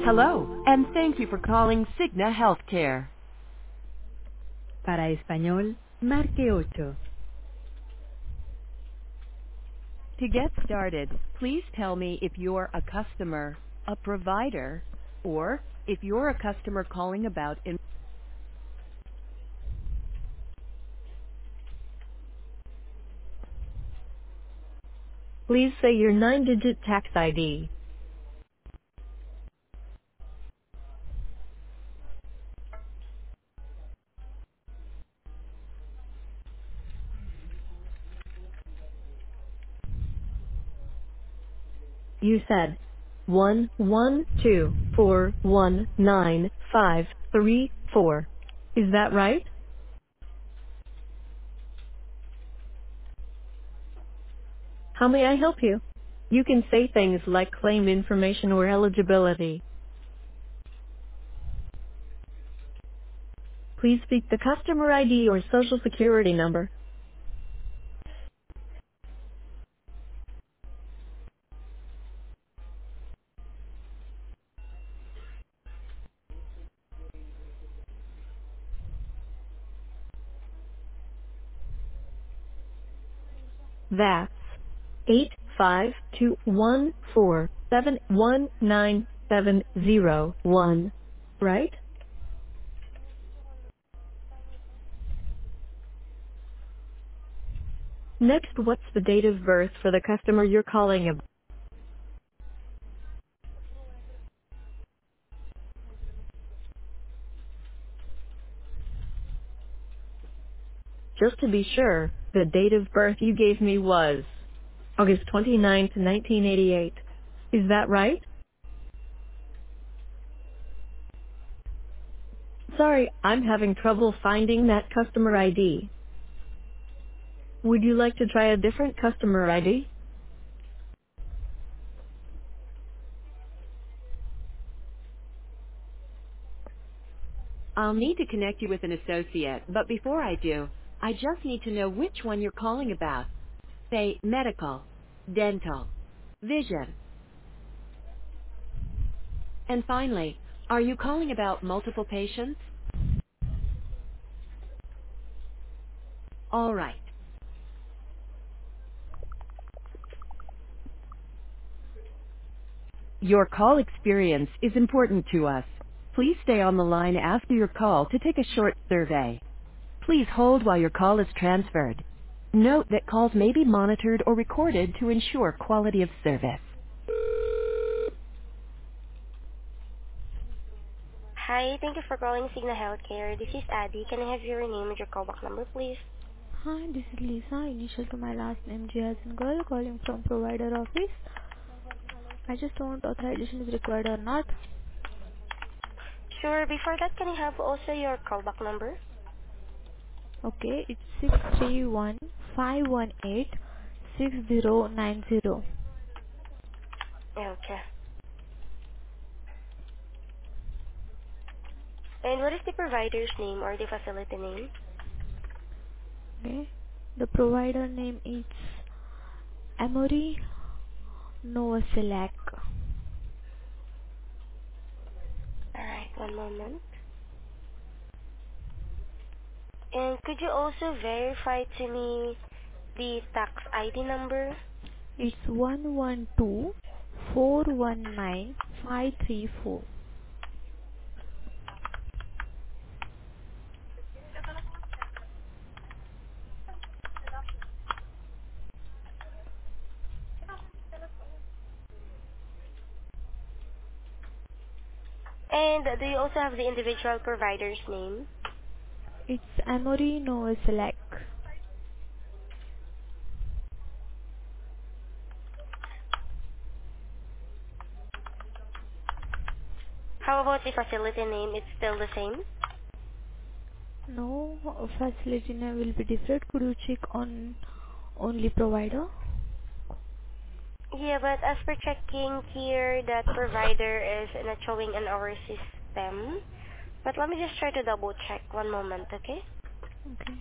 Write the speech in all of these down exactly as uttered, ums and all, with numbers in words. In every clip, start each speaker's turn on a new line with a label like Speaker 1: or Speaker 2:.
Speaker 1: Hello, and thank you for calling Cigna Healthcare.
Speaker 2: Para español, marque ocho.
Speaker 1: To get started, please tell me if you're a customer, a provider, or if you're a customer calling about in.
Speaker 2: Please say your nine-digit tax I D. You said one one two four one nine five three four. Is that right? How may I help you? You can say things like claim information or eligibility. Please speak the customer I D or social security number. That's eight five two one four seven one nine seven zero one, right? Next, what's the date of birth for the customer you're calling about? Just to be sure, the date of birth you gave me was August twenty-ninth, nineteen eighty-eight. Is that right? Sorry, I'm having trouble finding that customer I D. Would you like to try a different customer I D?
Speaker 1: I'll need to connect you with an associate, but before I do, I just need to know which one you're calling about. Say medical, dental, vision. And finally, are you calling about multiple patients? All right. Your call experience is important to us. Please stay on the line after your call to take a short survey. Please hold while your call is transferred. Note that calls may be monitored or recorded to ensure quality of service. Hi, thank you for calling Cigna Healthcare. This is Addy. Can I have your name and your callback number, please?
Speaker 3: Hi, this is Lisa. Initial to my last name, J as in girl, calling from provider office. I just want authorization is required or not.
Speaker 1: Sure. Before that, can I have also your callback number?
Speaker 3: Okay, it's six three one five one eight six zero nine zero.
Speaker 1: Okay. And what is the provider's name or the facility name?
Speaker 3: Okay, the provider name is Emory Novoselect.
Speaker 1: All right, one moment. And could you also verify to me the tax I D number?
Speaker 3: It's one one two four one nine five three four.
Speaker 1: And do you also have the individual provider's name?
Speaker 3: It's Emory Novoselect.
Speaker 1: How about the facility name? It's still the same?
Speaker 3: No, facility name will be different. Could you check on only provider?
Speaker 1: Yeah, but as per checking here, that provider is not showing in our system. But let me just try to double check. One moment, okay?
Speaker 3: Okay.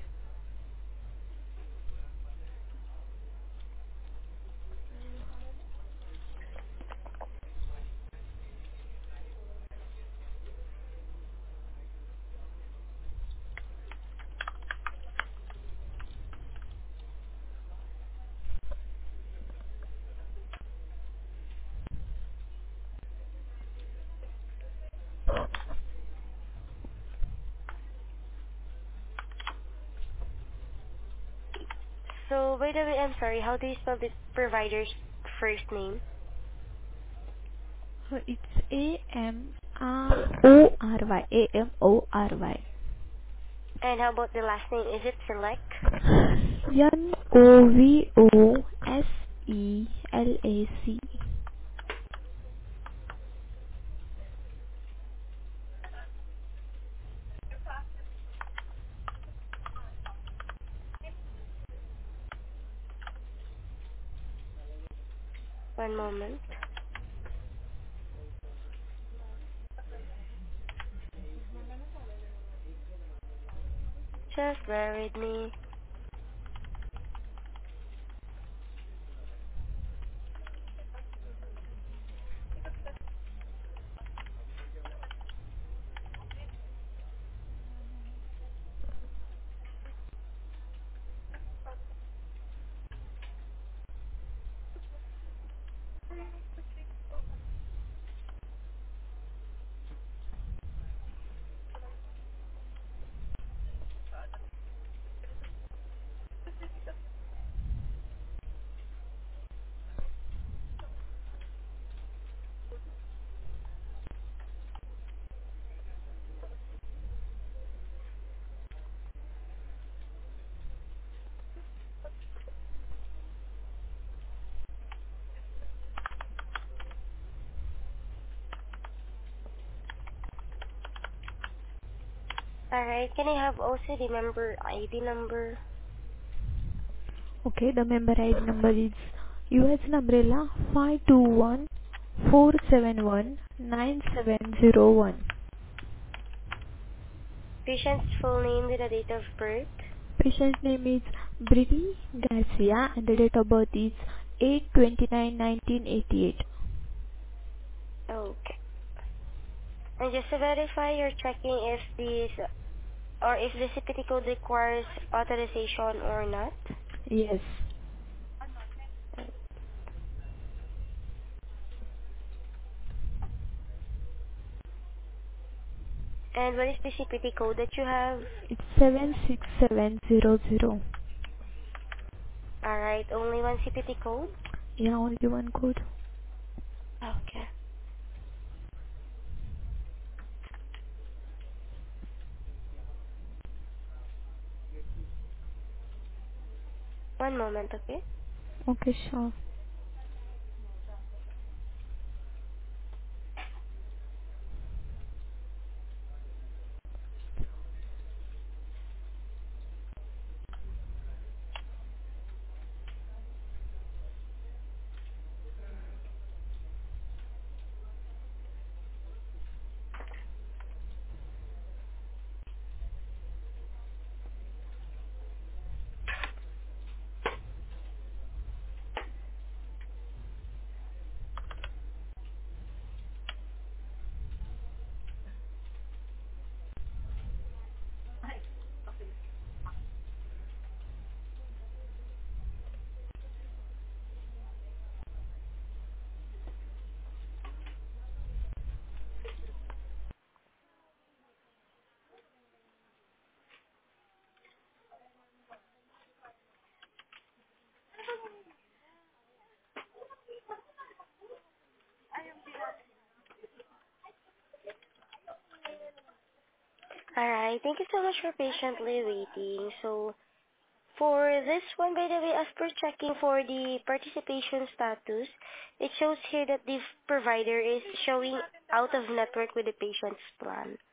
Speaker 4: So, by the way, I'm sorry, how do you spell the provider's first name?
Speaker 3: Uh, It's A M R O R Y. A M O R Y.
Speaker 4: And how about the last name? Is it Select?
Speaker 3: N O V O S E L A C.
Speaker 4: One moment. Just bear with me. Alright, can I have also the member I D number?
Speaker 3: Okay, the member I D number is U S umbrella five two one four seven one nine seven zero one.
Speaker 4: Patient's full name with a date of birth?
Speaker 3: Patient's name is Brittany Garcia and the date of birth is eight twenty-nine nineteen eighty-eight.
Speaker 4: Okay. And just to verify, you're checking if this or if the C P T code requires authorization or not.
Speaker 3: Yes,
Speaker 4: And what is the C P T code that you have?
Speaker 3: it's seven six seven zero zero.
Speaker 4: Alright, only one C P T code?
Speaker 3: Yeah, only one code.
Speaker 4: Okay. One moment, okay?
Speaker 3: Okay, sure.
Speaker 4: Alright, thank you so much for patiently waiting. So, for this one, by the way, as per checking for the participation status, it shows here that the provider is showing out of network with the patient's plan.